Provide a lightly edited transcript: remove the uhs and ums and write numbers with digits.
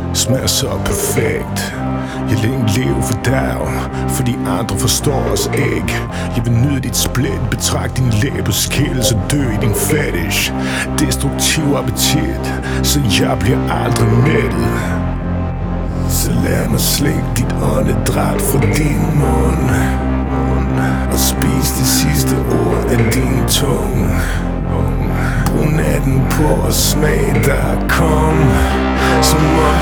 smager så perfekt. Jeg vil ikke leve for dig, for de andre forstår os ikke. Jeg vil nyde dit split, betragte din læbers kæld, så dø i din fetish. Destruktiv appetit, så jeg bliver aldrig mættet. Så lad mig slikke dit åndedræt fra din mund, og spis det sidste ord af din tunge. Brug natten på at smage dig, kom, som om